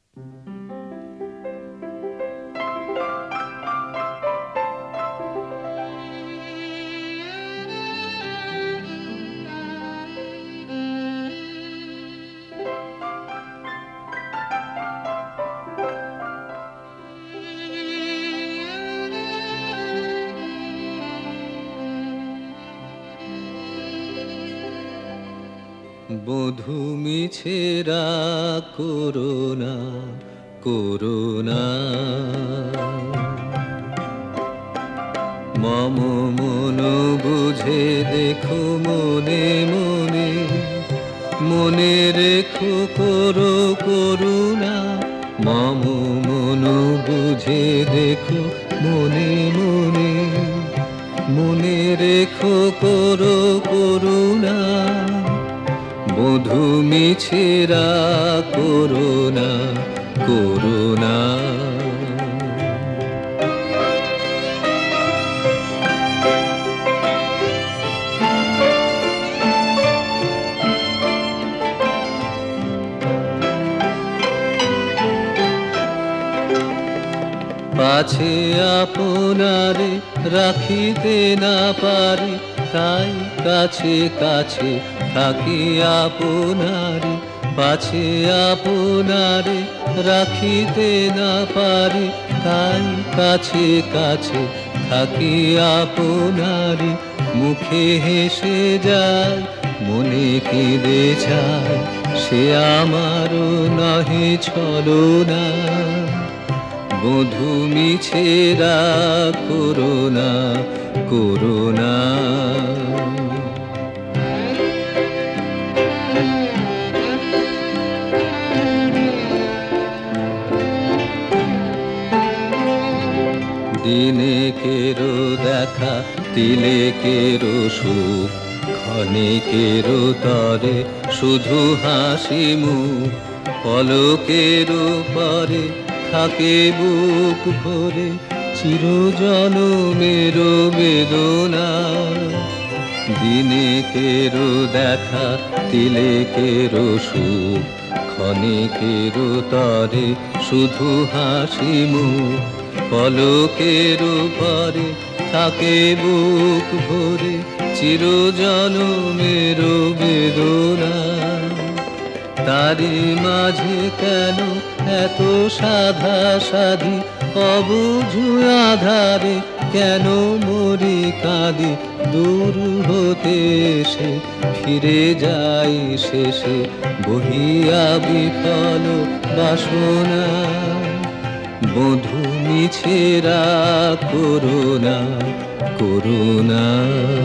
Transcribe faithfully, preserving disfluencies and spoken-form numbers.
বধূ মিছেরা করুণা করুণা মম মন বুঝে দেখো মনে মনে মনে রেখো করো করুণা মম মন বুঝে দেখো মনে মনে মনে রেখো করো করুণা বধূ মিছেরা করুণা করুণা পাছে আপনারে রাখিতে না পারি তাই কাছে কাছে থাকি আপনারে পাছে আপনারে রাখিতে না পারি তাই কাছে কাছে থাকি আপনারে মুখে হেসে যায় মনে কেঁদে যায় সে আমারও নহে ছলনা বধূ মিছেরা করুণা করুণা দিনে কেরো দেখা তিলে কেরো সুখ ক্ষণে কেরো তরে শুধু হাসি মুখ পলকেরও পরে থাকে বুক ভরে চিরজনমের বেদনা দিনে কেরো দেখা তিলে কেরো সুখ ক্ষণে কেরো তরে শুধু হাসি মুখ পলকেরও পরে থাকে বুক ভরে চিরজনমের বেদনা তারি মাঝে কেন এত সাধা সাধি অবুঝু আধারে কেন মরি কাঁদি দূর হতে এসে ফিরে যাই শেষে বহিয়া বিফল বাসনা বধূ মিছেরা করুণা করুণা